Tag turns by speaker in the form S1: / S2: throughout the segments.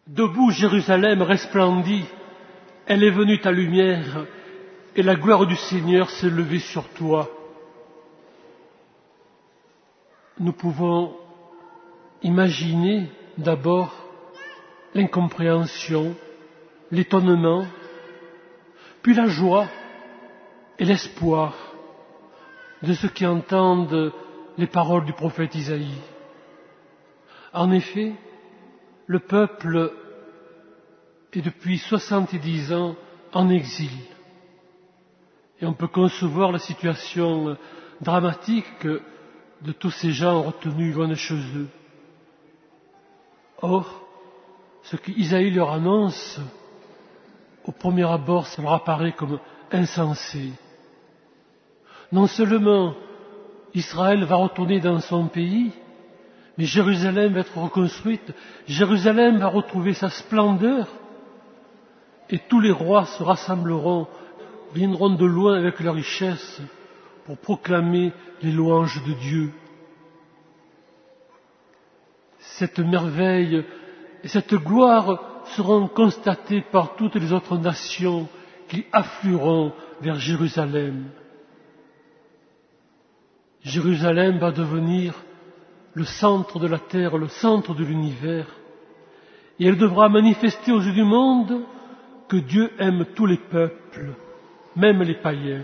S1: Debout, Jérusalem resplendit, elle est venue ta lumière, et la gloire du Seigneur s'est levée sur toi. Nous pouvons imaginer d'abord l'incompréhension, l'étonnement, puis la joie et l'espoir de ceux qui entendent les paroles du prophète Isaïe. En effet, le peuple est depuis 70 ans en exil. Et on peut concevoir la situation dramatique de tous ces gens retenus loin de chez eux. Or, ce qu'Isaïe leur annonce, au premier abord, ça leur apparaît comme insensé. Non seulement Israël va retourner dans son pays, mais Jérusalem va être reconstruite, Jérusalem va retrouver sa splendeur, et tous les rois se rassembleront, viendront de loin avec leur richesse pour proclamer les louanges de Dieu. Cette merveille et cette gloire seront constatées par toutes les autres nations qui afflueront vers Jérusalem. Jérusalem va devenir le centre de la terre, le centre de l'univers, et elle devra manifester aux yeux du monde que Dieu aime tous les peuples, même les païens.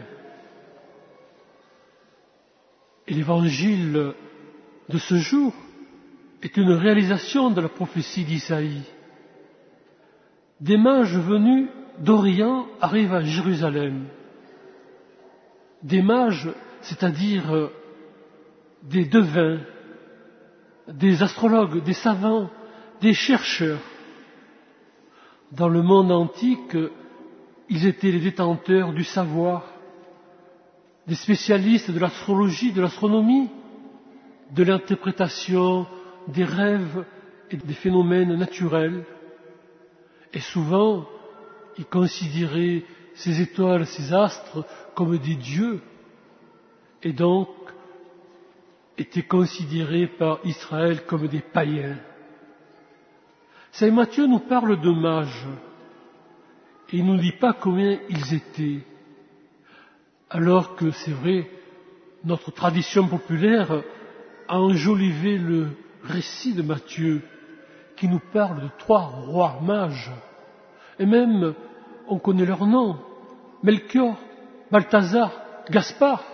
S1: Et l'évangile de ce jour est une réalisation de la prophétie d'Isaïe. Des mages venus d'Orient arrivent à Jérusalem. Des mages, c'est-à-dire des devins, des astrologues, des savants, des chercheurs. Dans le monde antique, ils étaient les détenteurs du savoir, des spécialistes de l'astrologie, de l'astronomie, de l'interprétation des rêves et des phénomènes naturels. Et souvent, ils considéraient ces étoiles, ces astres comme des dieux, et donc étaient considérés par Israël comme des païens. Saint Matthieu nous parle de mages, et il ne nous dit pas combien ils étaient, alors que c'est vrai, notre tradition populaire a enjolivé le récit de Matthieu, qui nous parle de 3 rois mages, et même on connaît leurs noms, Melchior, Balthazar, Gaspard,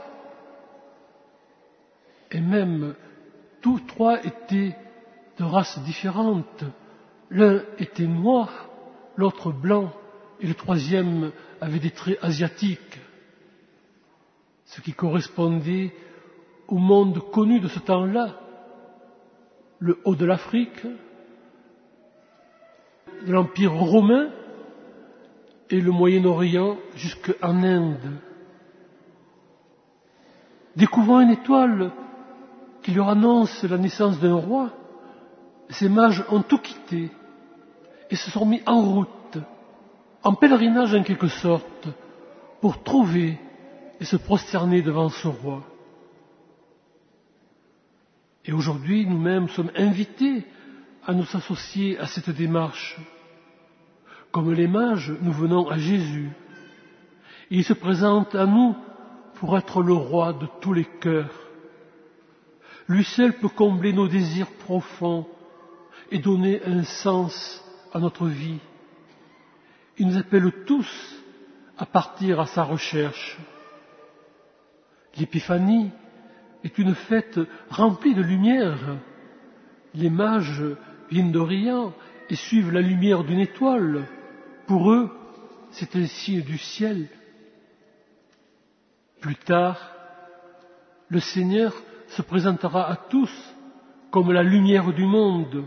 S1: et même tous 3 étaient de races différentes. L'un était noir, l'autre blanc, et le 3e avait des traits asiatiques, ce qui correspondait au monde connu de ce temps-là, le haut de l'Afrique, de l'Empire romain et le Moyen-Orient jusqu'en Inde. Découvrant une étoile qui leur annonce la naissance d'un roi, ces mages ont tout quitté et se sont mis en route, en pèlerinage en quelque sorte, pour trouver et se prosterner devant ce roi. Et aujourd'hui, nous-mêmes sommes invités à nous associer à cette démarche. Comme les mages, nous venons à Jésus. Il se présente à nous pour être le roi de tous les cœurs. Lui seul peut combler nos désirs profonds et donner un sens à notre vie. Il nous appelle tous à partir à sa recherche. L'épiphanie est une fête remplie de lumière. Les mages viennent d'Orient et suivent la lumière d'une étoile. Pour eux, c'est un signe du ciel. Plus tard, le Seigneur se présentera à tous comme la lumière du monde.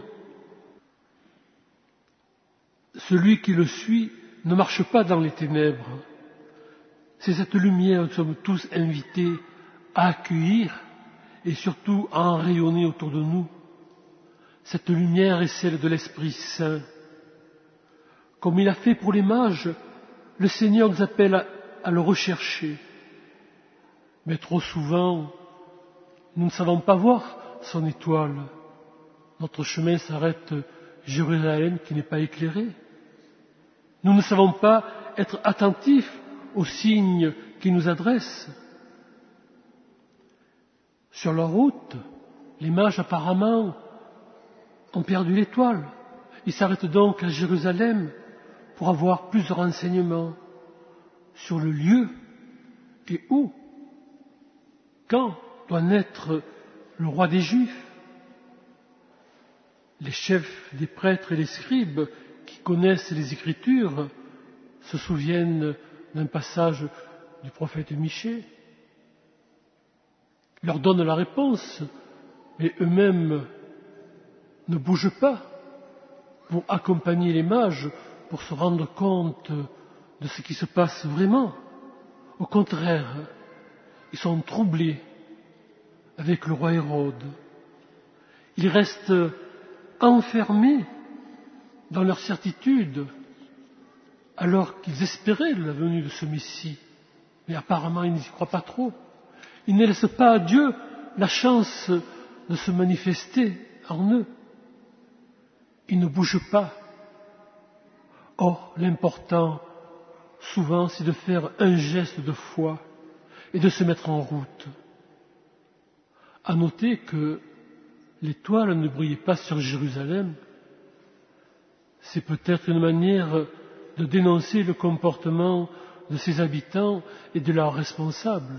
S1: Celui qui le suit ne marche pas dans les ténèbres. C'est cette lumière que nous sommes tous invités à accueillir et surtout à en rayonner autour de nous. Cette lumière est celle de l'Esprit Saint. Comme il a fait pour les mages, le Seigneur nous appelle à le rechercher. Mais trop souvent, nous ne savons pas voir son étoile. Notre chemin s'arrête Jérusalem qui n'est pas éclairée. Nous ne savons pas être attentifs aux signes qui nous adressent. Sur leur route, les mages apparemment ont perdu l'étoile. Ils s'arrêtent donc à Jérusalem pour avoir plus de renseignements sur le lieu et où, quand doit naître le roi des Juifs. Les chefs des prêtres et les scribes qui connaissent les Écritures se souviennent d'un passage du prophète Michée, leur donnent la réponse, mais eux-mêmes ne bougent pas pour accompagner les mages, pour se rendre compte de ce qui se passe vraiment. Au contraire, ils sont troublés avec le roi Hérode. Ils restent enfermés dans leur certitude, alors qu'ils espéraient la venue de ce Messie. Mais apparemment, ils n'y croient pas trop. Ils ne laissent pas à Dieu la chance de se manifester en eux. Ils ne bougent pas. Or, l'important, souvent, c'est de faire un geste de foi et de se mettre en route. À noter que l'étoile ne brillait pas sur Jérusalem. C'est peut-être une manière de dénoncer le comportement de ses habitants et de leurs responsables.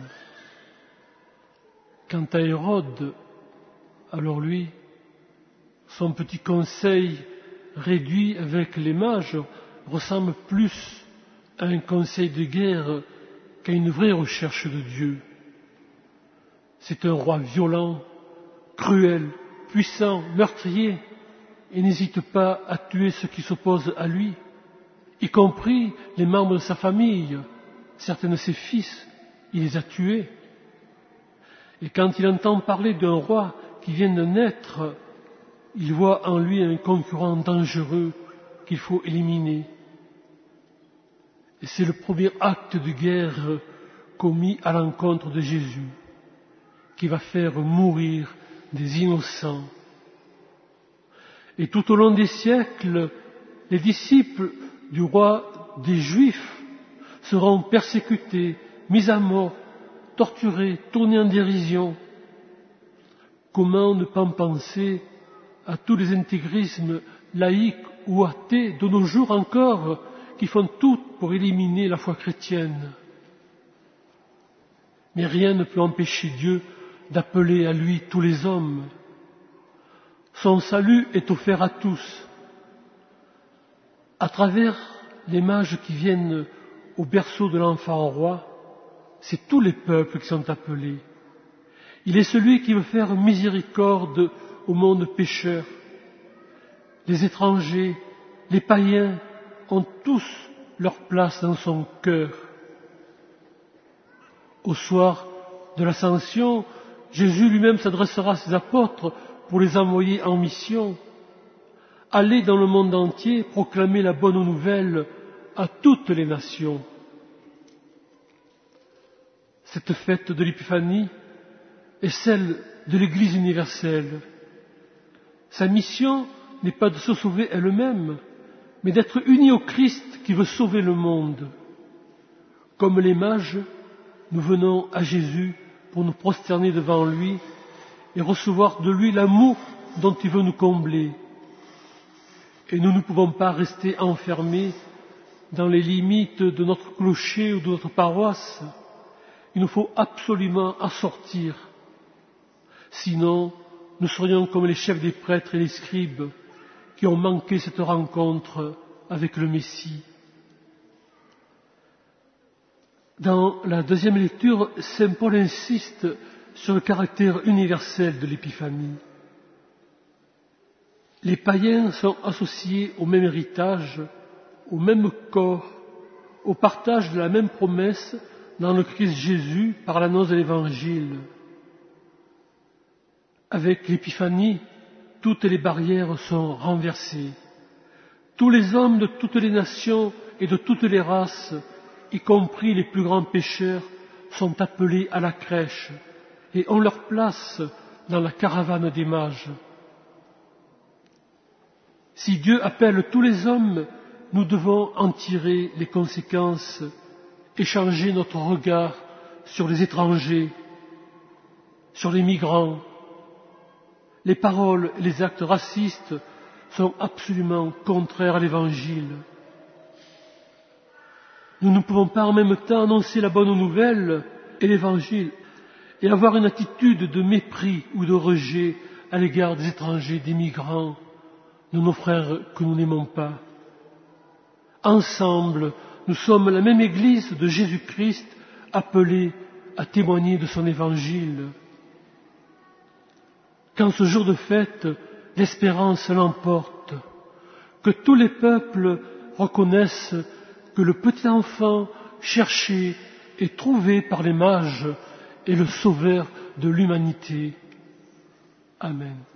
S1: Quant à Hérode, alors lui, son petit conseil réduit avec les mages ressemble plus à un conseil de guerre qu'à une vraie recherche de Dieu. C'est un roi violent, cruel, puissant, meurtrier, et n'hésite pas à tuer ceux qui s'opposent à lui, y compris les membres de sa famille, certains de ses fils, il les a tués. Et quand il entend parler d'un roi qui vient de naître, il voit en lui un concurrent dangereux qu'il faut éliminer. Et c'est le premier acte de guerre commis à l'encontre de Jésus, qui va faire mourir des innocents. Et tout au long des siècles, les disciples du roi des Juifs seront persécutés, mis à mort, torturés, tournés en dérision. Comment ne pas penser à tous les intégrismes laïcs ou athées de nos jours encore qui font tout pour éliminer la foi chrétienne. Mais rien ne peut empêcher Dieu d'appeler à lui tous les hommes. Son salut est offert à tous. À travers les mages qui viennent au berceau de l'enfant roi, c'est tous les peuples qui sont appelés. Il est celui qui veut faire miséricorde au monde pécheur. Les étrangers, les païens ont tous leur place dans son cœur. Au soir de l'Ascension, Jésus lui-même s'adressera à ses apôtres pour les envoyer en mission. Allez dans le monde entier proclamer la bonne nouvelle à toutes les nations. Cette fête de l'Épiphanie est celle de l'Église universelle. Sa mission n'est pas de se sauver elle-même, mais d'être unie au Christ qui veut sauver le monde. Comme les mages, nous venons à Jésus pour nous prosterner devant lui et recevoir de lui l'amour dont il veut nous combler. Et nous ne pouvons pas rester enfermés dans les limites de notre clocher ou de notre paroisse. Il nous faut absolument assortir. Sinon, nous serions comme les chefs des prêtres et les scribes qui ont manqué cette rencontre avec le Messie. Dans la deuxième lecture, saint Paul insiste sur le caractère universel de l'Épiphanie. Les païens sont associés au même héritage, au même corps, au partage de la même promesse dans le Christ Jésus par l'annonce de l'Évangile. Avec l'Épiphanie, toutes les barrières sont renversées. Tous les hommes de toutes les nations et de toutes les races, y compris les plus grands pécheurs, sont appelés à la crèche et ont leur place dans la caravane des mages. Si Dieu appelle tous les hommes, nous devons en tirer les conséquences et changer notre regard sur les étrangers, sur les migrants. Les paroles et les actes racistes sont absolument contraires à l'Évangile. Nous ne pouvons pas en même temps annoncer la bonne nouvelle et l'Évangile et avoir une attitude de mépris ou de rejet à l'égard des étrangers, des migrants, de nos frères que nous n'aimons pas. Ensemble, nous sommes la même Église de Jésus-Christ appelée à témoigner de son Évangile. Qu'en ce jour de fête, l'espérance l'emporte, que tous les peuples reconnaissent que le petit enfant cherché et trouvé par les mages est le sauveur de l'humanité. Amen.